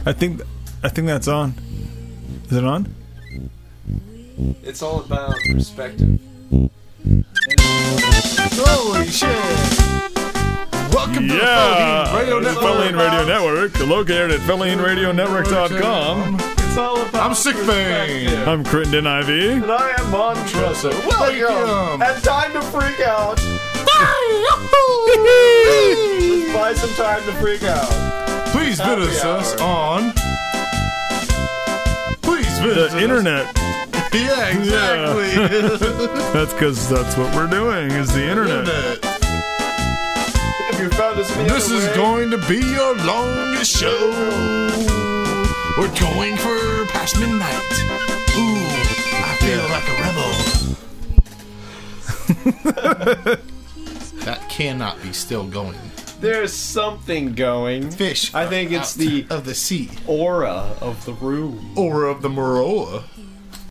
I think that's on. Is it on? It's all about perspective. Holy shit! Welcome to the Felline Radio Network. Felline Radio Network, located at FellineRadioNetwork.com. It's all about I'm Sick Man. I'm Crittenden Ivy. And I am Montrezl. Welcome. And time to freak out. Let's buy some time to freak out. Please visit us on... Please visit The internet. Yeah, exactly. That's because that's what we're doing, is the internet. If you found us any This other is way, going to be your longest show. We're going for past midnight. Ooh, I feel like a rebel. That cannot be still going. there's something going. Fish. I think it's out of the sea. aura of the room. Aura of the Maroa.